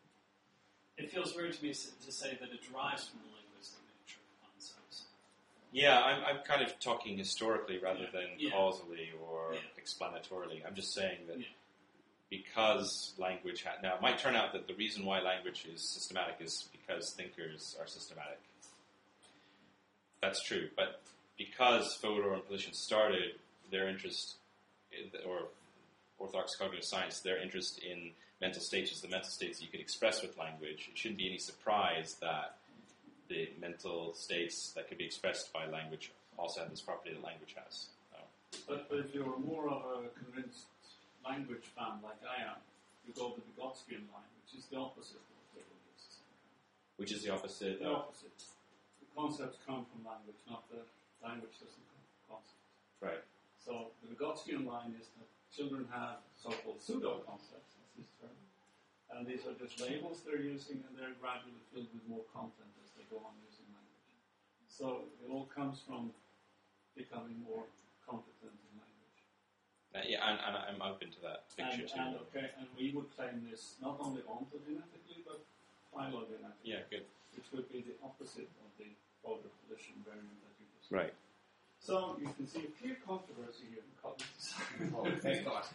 it feels weird to me to say that it derives from the linguistic nature of concepts. Yeah, I'm, I'm kind of talking historically rather Yeah. than Yeah. causally or Yeah. explanatorily. I'm just saying that Yeah. because language ha- now it might turn out that the reason why language is systematic is because thinkers are systematic. That's true, but because Fodor and Pelikan started their interest, in the, or Orthodox cognitive science, their interest in mental states is the mental states you could express with language. It shouldn't be any surprise that the mental states that could be expressed by language also have this property that language has. So, But, but if you're more of a convinced language fan like I am, you go the Vygotskian line, which is the opposite of what Fodor uses. which is the opposite The of... opposite. The concepts come from language, not the language doesn't come from concepts. Right. So the Vygotskian line is that children have so-called pseudo-concepts, that's his term. And these are just labels they're using, and they're gradually filled with more content as they go on using language. So it all comes from becoming more competent in language. Uh, yeah, and, and I'm open to that picture And, too. and, okay, and we would claim this not only ontogenetically, but phylogenetically, Yeah, good. which would be the opposite of the Fodor Pelikan variant that you just Right. So you can see a clear controversy here in cognitive science. Oh, thank God.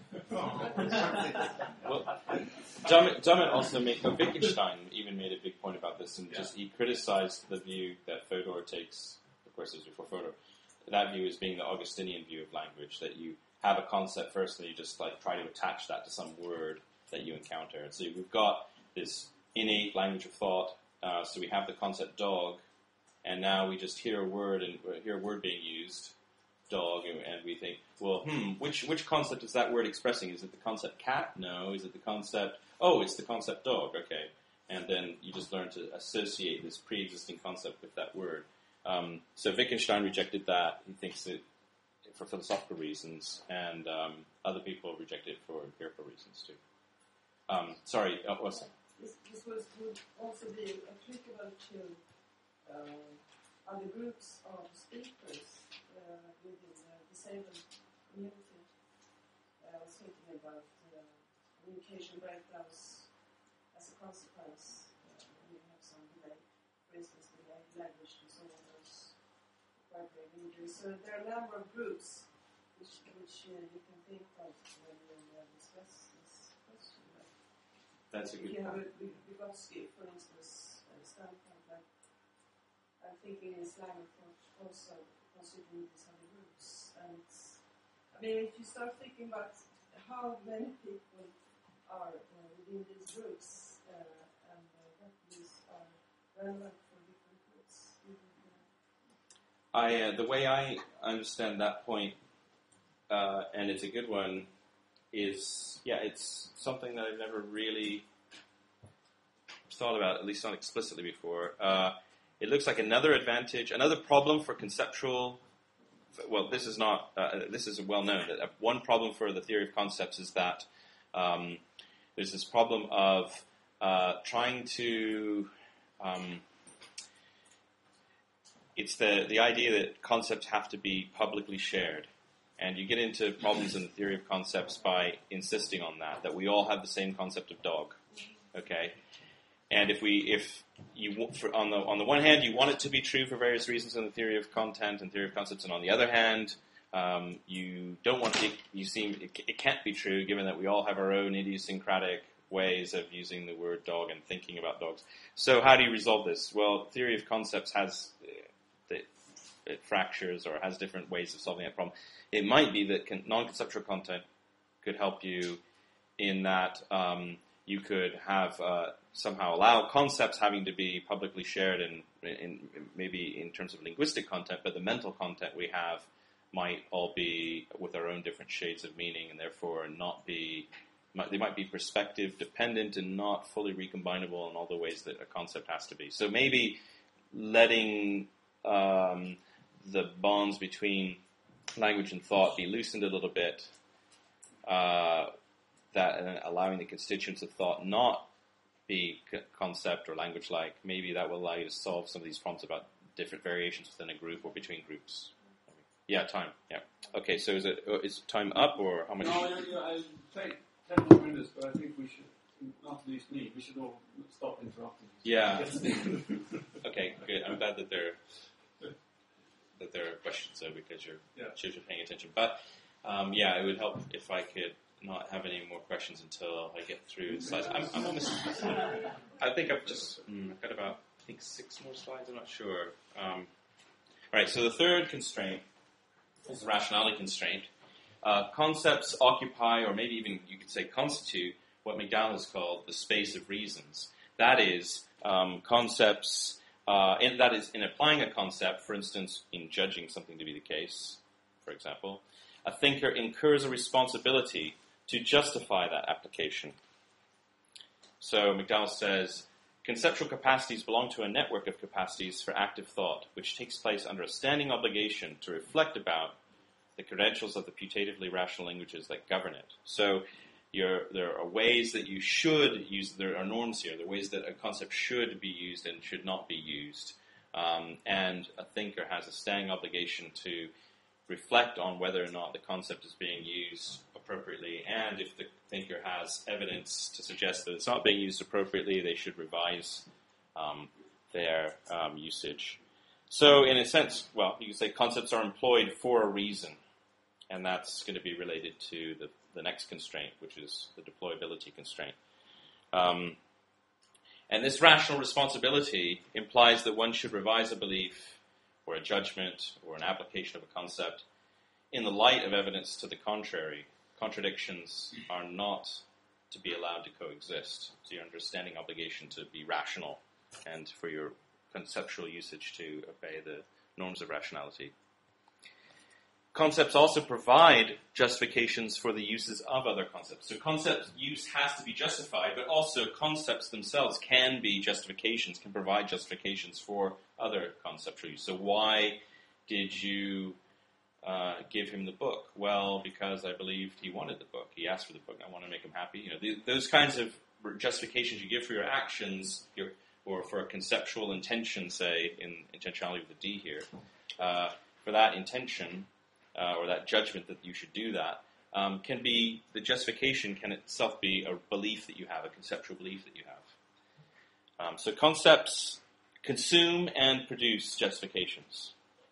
Well, Dummett, Dummett also made, no, Wittgenstein even made a big point about this, and Yeah. just he criticized the view that Fodor takes, of course it was before Fodor, that view as being the Augustinian view of language, that you have a concept first and you just like try to attach that to some word that you encounter. And so we've got this innate language of thought, uh, so we have the concept dog, and now we just hear a word and hear a word being used, dog, and, and we think, well, hmm, which which concept is that word expressing? Is it the concept cat? No. Is it the concept? Oh, it's the concept dog. Okay, and then you just learn to associate this pre-existing concept with that word. Um, so Wittgenstein rejected that. He thinks it for philosophical reasons, and um, other people reject it for empirical reasons too. Um, sorry, oh, what's that? This, this was, would also be applicable to uh, other groups of speakers uh, within the disabled community. I was thinking about uh, communication breakdowns as a consequence uh, when you have some delay, for instance, the language disorders, quite brain injury. So there are a number of groups which, which uh, you can think of when you uh, discuss this question. Like, That's a if good you have point. a Vygotsky, for instance, uh, standpoint, like I'm thinking in Islam also considering these other groups. And I mean, if you start thinking about how many people are uh, within these groups uh, and uh, what views are relevant for different groups, you would, uh, I uh, the way I understand that point, uh, and it's a good one, is yeah, it's something that I've never really thought about, at least not explicitly before. Uh, it looks like another advantage, another problem for conceptual. Well, this is not. Uh, this is well known that one problem for the theory of concepts is that um, there's this problem of uh, trying to. Um, it's the the idea that concepts have to be publicly shared. And you get into problems in the theory of concepts by insisting on that, that we all have the same concept of dog, okay? And if we, if you, for, on the on the one hand, you want it to be true for various reasons in the theory of content and theory of concepts, and on the other hand, um, you don't want it, you seem, it, it can't be true given that we all have our own idiosyncratic ways of using the word dog and thinking about dogs. So how do you resolve this? Well, theory of concepts has uh, it, it fractures or has different ways of solving that problem. It might be that con- non-conceptual content could help you in that um, you could have uh, somehow allow concepts having to be publicly shared in, in maybe in terms of linguistic content, but the mental content we have might all be with our own different shades of meaning, and therefore not be, might, they might be perspective dependent and not fully recombinable in all the ways that a concept has to be. So maybe letting um, the bonds between language and thought be loosened a little bit, uh, that and allowing the constituents of thought not be c- concept or language-like, maybe that will allow you to solve some of these problems about different variations within a group or between groups. Yeah, time. Yeah. Okay. So is it uh, is time up or how much? No, yeah, yeah, I'll take ten more minutes, but I think we should, not least me, we should all stop interrupting. Yeah. Okay. Good. I'm glad that there that there are questions though, because you're Yeah. shows you're paying attention. But um, yeah, it would help if I could not have any more questions until I get through the slides. I'm, I'm almost. I think I've just mm, I've got about I think six more slides. I'm not sure. Um, all right. So the third constraint is the rationality constraint. Uh, concepts occupy, or maybe even you could say constitute, what McDowell has called the space of reasons. That is, um, concepts, uh, in, that is, in applying a concept, for instance, in judging something to be the case, for example, a thinker incurs a responsibility to justify that application. So McDowell says, conceptual capacities belong to a network of capacities for active thought, which takes place under a standing obligation to reflect about the credentials of the putatively rational languages that govern it. So you're, there are ways that you should use, there are norms here, there are ways that a concept should be used and should not be used. Um, and a thinker has a standing obligation to reflect on whether or not the concept is being used appropriately, and if the thinker has evidence to suggest that it's not being used appropriately, they should revise um, their um, usage. So in a sense, well, you can say concepts are employed for a reason, and that's going to be related to the, the next constraint, which is the deployability constraint. Um, and this rational responsibility implies that one should revise a belief or a judgment or an application of a concept in the light of evidence to the contrary. Contradictions are not to be allowed to coexist. So your understanding obligation to be rational and for your conceptual usage to obey the norms of rationality. Concepts also provide justifications for the uses of other concepts. So concept use has to be justified, but also concepts themselves can be justifications, can provide justifications for other conceptual use. So why did you uh, give him the book? Well, because I believed he wanted the book. He asked for the book. I want to make him happy. You know, the, those kinds of justifications you give for your actions, your, or for a conceptual intention, say, in intentionality with a D here, uh, for that intention, Uh, or that judgment that you should do that, um, can be, the justification can itself be a belief that you have, a conceptual belief that you have. Um, so concepts consume and produce justifications.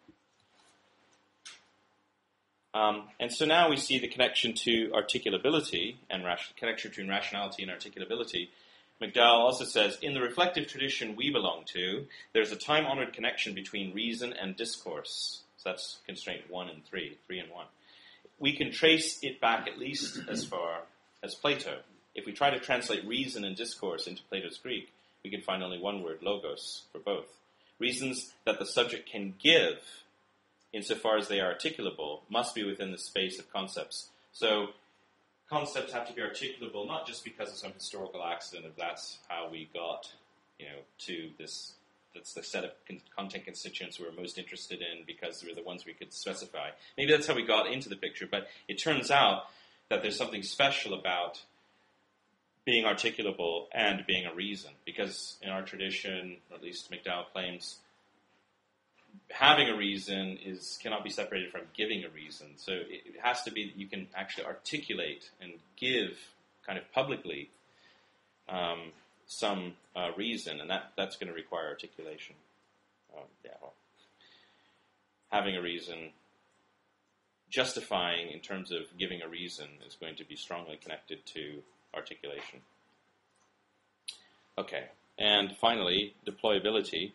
Um, and so now we see the connection to articulability and ration, connection between rationality and articulability. McDowell also says, in the reflective tradition we belong to, there's a time-honored connection between reason and discourse. That's constraint one and three, three and one. We can trace it back at least as far as Plato. If we try to translate reason and discourse into Plato's Greek, we can find only one word, logos, for both. Reasons that the subject can give, insofar as they are articulable, must be within the space of concepts. So concepts have to be articulable, not just because of some historical accident, if that's how we got, you know, to this. That's the set of con- content constituents we're most interested in because they're the ones we could specify. Maybe that's how we got into the picture, but it turns out that there's something special about being articulable and being a reason, because in our tradition, or at least McDowell claims, having a reason is cannot be separated from giving a reason. So it, it has to be that you can actually articulate and give kind of publicly um, some uh, reason, and that, that's going to require articulation. Um, yeah, well, having a reason, justifying in terms of giving a reason is going to be strongly connected to articulation. Okay, and finally, deployability.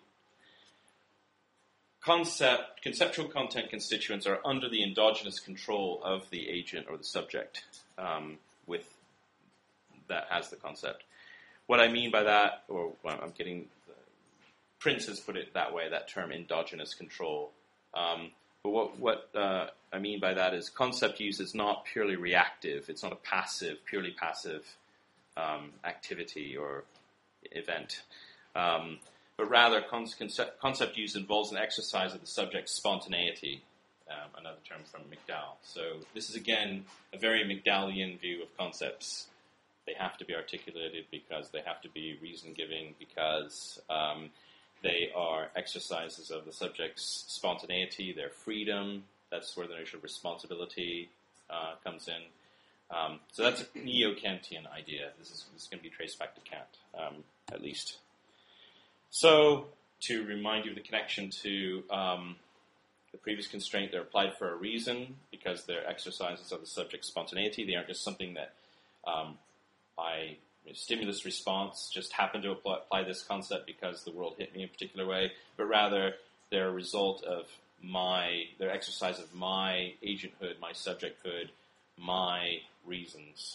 Concept, conceptual content constituents are under the endogenous control of the agent or the subject um, with that has the concept. What I mean by that, or well, I'm getting, Prince has put it that way, that term endogenous control. Um, but what, what uh, I mean by that is concept use is not purely reactive. It's not a passive, purely passive um, activity or event. Um, but rather concept, concept use involves an exercise of the subject's spontaneity, um, another term from McDowell. So this is, again, a very McDowellian view of concepts. They have to be articulated because they have to be reason-giving, because um, they are exercises of the subject's spontaneity, their freedom. That's where the notion of responsibility uh, comes in. Um, so that's a neo-Kantian idea. This is, this is going to be traced back to Kant, um, at least. So, to remind you of the connection to um, the previous constraint, they're applied for a reason because they're exercises of the subject's spontaneity. They aren't just something that um, I, you know, stimulus response, just happened to apply, apply this concept because the world hit me in a particular way, but rather they're a result of my, their exercise of my agenthood, my subjecthood, my reasons.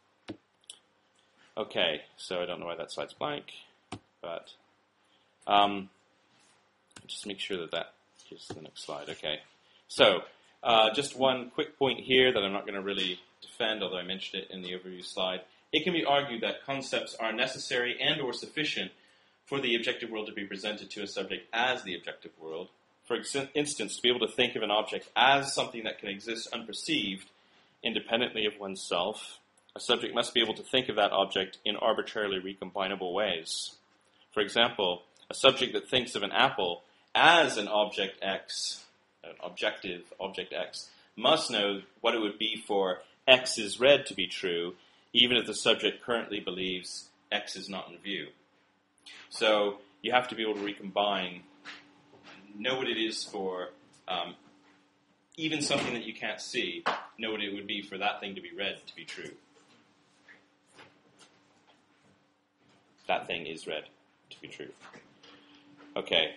Okay, so I don't know why that slide's blank, but um, just make sure that that is the next slide. Okay, so uh, just one quick point here that I'm not going to really defend, although I mentioned it in the overview slide. It can be argued that concepts are necessary and or sufficient for the objective world to be presented to a subject as the objective world. For instance, to be able to think of an object as something that can exist unperceived independently of oneself, a subject must be able to think of that object in arbitrarily recombinable ways. For example, a subject that thinks of an apple as an object X, an objective object X, must know what it would be for X is red to be true, even if the subject currently believes X is not in view. So you have to be able to recombine, know what it is for um, even something that you can't see, know what it would be for that thing to be red to be true. That thing is red to be true. Okay.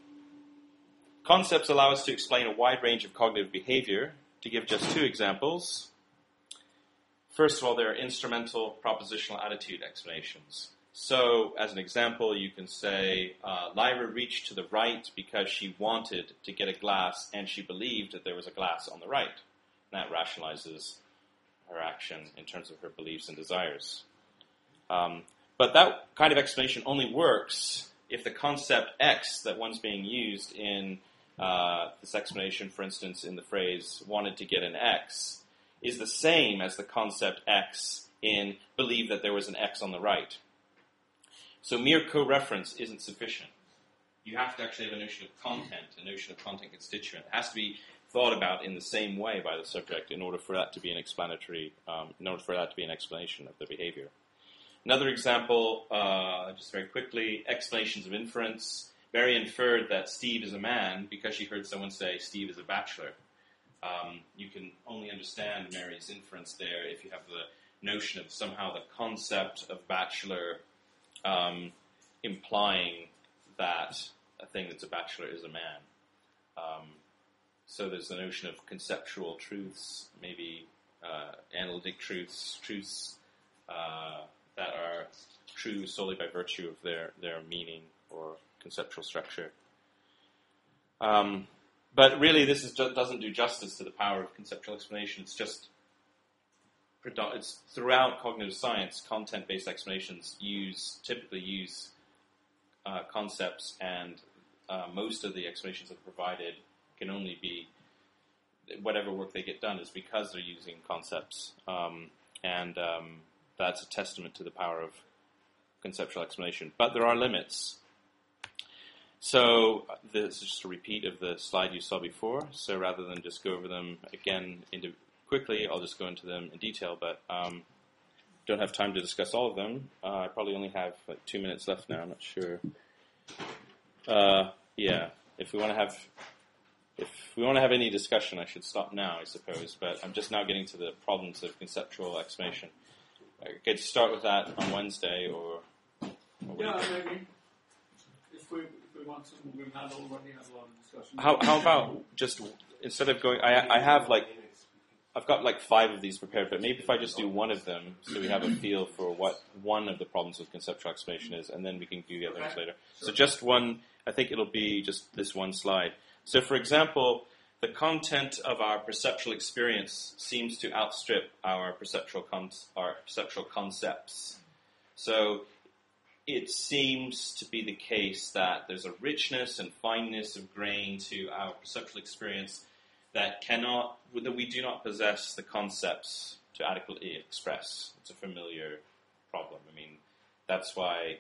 Concepts allow us to explain a wide range of cognitive behavior. To give just two examples, first of all, there are instrumental propositional attitude explanations. So, as an example, you can say, uh, Lyra reached to the right because she wanted to get a glass and she believed that there was a glass on the right. And that rationalizes her action in terms of her beliefs and desires. Um, but that kind of explanation only works if the concept X that one's being used in uh, this explanation, for instance, in the phrase wanted to get an X, is the same as the concept X in believe that there was an X on the right. So mere co-reference isn't sufficient. You have to actually have a notion of content, a notion of content constituent. It has to be thought about in the same way by the subject in order for that to be an explanatory, um, in order for that to be an explanation of the behavior. Another example, uh, just very quickly, explanations of inference. Mary inferred that Steve is a man because she heard someone say Steve is a bachelor. Um, you can only understand Mary's inference there if you have the notion of somehow the concept of bachelor um, implying that a thing that's a bachelor is a man. Um, so there's the notion of conceptual truths, maybe uh, analytic truths, truths uh, that are true solely by virtue of their, their meaning or conceptual structure. Um, but really, this is ju- doesn't do justice to the power of conceptual explanation. It's just it's throughout cognitive science, content-based explanations use typically use uh, concepts, and uh, most of the explanations that are provided can only be whatever work they get done is because they're using concepts, um, and um, that's a testament to the power of conceptual explanation. But there are limits. So this is just a repeat of the slide you saw before. So rather than just go over them again into quickly, I'll just go into them in detail, but um, don't have time to discuss all of them. Uh, I probably only have like two minutes left now. I'm not sure. Uh, yeah, if we want to have if we want to have any discussion, I should stop now, I suppose. But I'm just now getting to the problems of conceptual explanation. I could start with that on Wednesday or What do you Yeah, think? maybe. If we, if we want to, we've had already had a lot of discussion. How, how about just instead of going, I, I have like, I've got like five of these prepared, but maybe if I just do one of them, so we have a feel for what one of the problems with conceptual explanation is, and then we can do the others Okay. later. Sure. So just one, I think it'll be just this one slide. So for example, the content of our perceptual experience seems to outstrip our perceptual con- our perceptual concepts. So it seems to be the case that there's a richness and fineness of grain to our perceptual experience that cannot, that we do not possess the concepts to adequately express. It's a familiar problem. I mean, that's why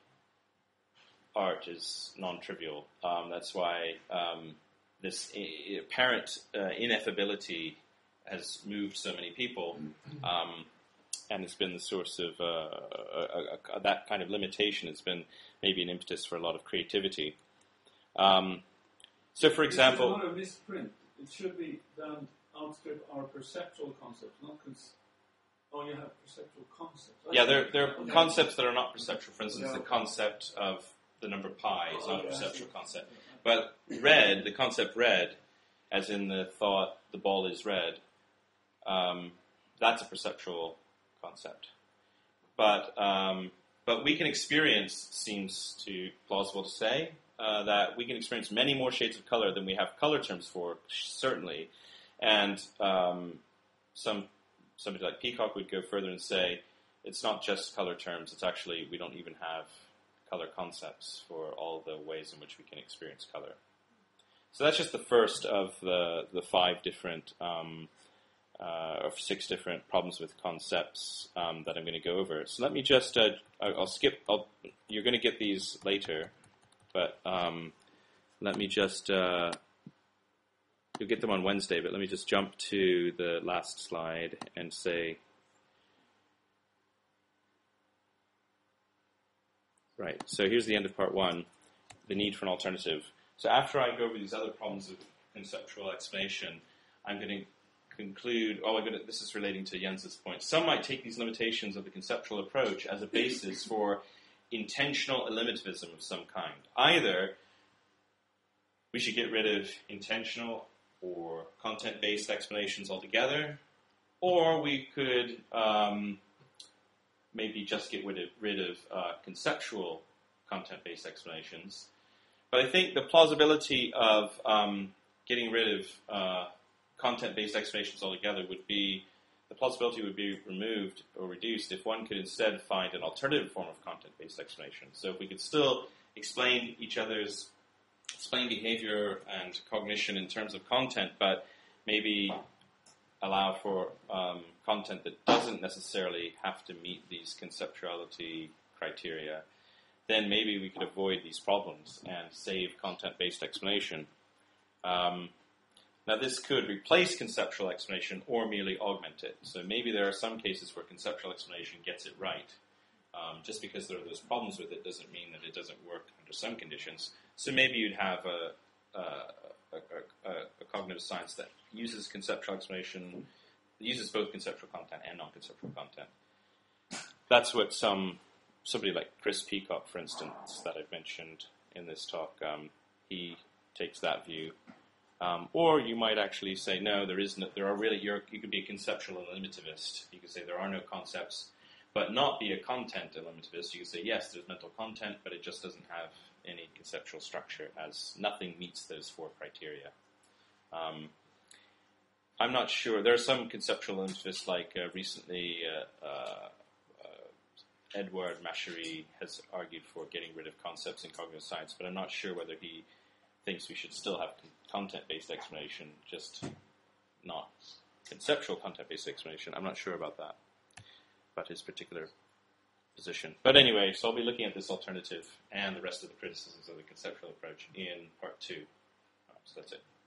art is non-trivial. Um, that's why um, this I- apparent uh, ineffability has moved so many people, um, and it's been the source of uh, a, a, a, that kind of limitation has been maybe an impetus for a lot of creativity. Um, so, for example, This is not a misprint. It should be done outstrip our perceptual concepts, not cons- oh, you have perceptual concepts. yeah, there, there are Okay. concepts that are not perceptual. For instance, Yeah, the okay. concept of the number pi is Oh, not a okay, I perceptual see. concept. But red, the concept red, as in the thought the ball is red, um, that's a perceptual concept. But um, but we can experience, seems to plausible to say, uh, that we can experience many more shades of color than we have color terms for, certainly. And um, some somebody like Peacock would go further and say it's not just color terms, it's actually, we don't even have color concepts for all the ways in which we can experience color. So that's just the first of the, the five different, um, uh, or six different problems with concepts um, that I'm going to go over. So let me just, uh, I'll I'll skip, I'll, you're going to get these later, but um, let me just, uh, you'll get them on Wednesday, but let me just jump to the last slide and say, right, so here's the end of part one, the need for an alternative. So after I go over these other problems of conceptual explanation, I'm going to conclude, oh, I'm going to, this is relating to Jens's point. Some might take these limitations of the conceptual approach as a basis for intentional eliminativism of some kind. Either we should get rid of intentional or content-based explanations altogether, or we could um, maybe just get rid of, rid of uh, conceptual content-based explanations. But I think the plausibility of um, getting rid of uh, content-based explanations altogether would be, the plausibility would be removed or reduced if one could instead find an alternative form of content-based explanation. So if we could still explain each other's, explain behavior and cognition in terms of content, but maybe allow for um, content that doesn't necessarily have to meet these conceptuality criteria, then maybe we could avoid these problems and save content-based explanation. Um, now, this could replace conceptual explanation or merely augment it. So maybe there are some cases where conceptual explanation gets it right. Um, just because there are those problems with it doesn't mean that it doesn't work under some conditions. So maybe you'd have a, a, a, a, a cognitive science that uses conceptual explanation, uses both conceptual content and non-conceptual content. That's what some somebody like Chris Peacock, for instance, that I've mentioned in this talk, um, he takes that view. Um, or you might actually say, no, there is no, there are really, you're, you could be a conceptual eliminativist. You could say there are no concepts, but not be a content eliminativist. You could say, yes, there's mental content, but it just doesn't have any conceptual structure, as nothing meets those four criteria. Um, I'm not sure. There are some conceptual eliminativists, like uh, recently uh, uh, Edouard Machery has argued for getting rid of concepts in cognitive science, but I'm not sure whether he thinks we should still have con- content-based explanation, just not conceptual content-based explanation. I'm not sure about that, about his particular position. But anyway, so I'll be looking at this alternative and the rest of the criticisms of the conceptual approach in part two. So that's it.